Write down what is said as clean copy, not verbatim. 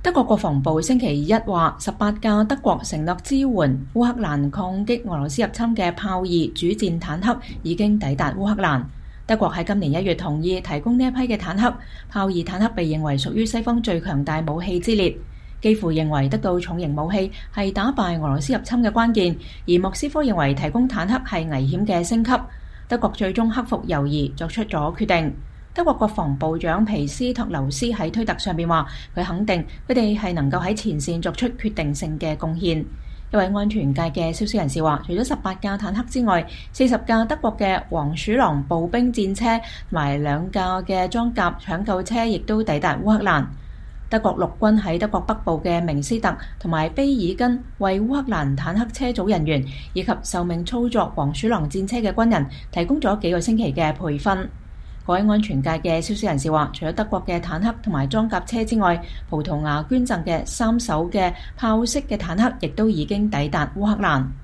德國國防部星期一話，18架德國承諾支援烏克蘭抗擊俄羅斯入侵嘅豹2主戰坦克已經抵達烏克蘭。德國喺今年1月同意提供呢一批嘅坦克，豹2坦克被認為屬於西方最強大武器之列。基輔認為得到重型武器係打敗俄羅斯入侵嘅關鍵，而莫斯科認為提供坦克係危險嘅升級。德國最終克服猶豫，作出咗決定。德國國防部長皮斯托留斯喺推特上邊話，佢肯定佢哋係能夠喺前線作出決定性嘅貢獻。一位安全界嘅消息人士話，除咗18架坦克之外，40架德國嘅黃鼠狼步兵戰車同埋2架嘅裝甲搶救車亦都抵達烏克蘭。德國陸軍喺德國北部嘅明斯特同埋卑爾根為烏克蘭坦克車組人員以及受命操作黃鼠狼戰車嘅軍人提供咗幾個星期嘅培訓。各位安全界嘅消息人士話，除咗德國嘅坦克同埋裝甲車之外，葡萄牙捐贈嘅3艘嘅豹式嘅坦克亦都已經抵達烏克蘭。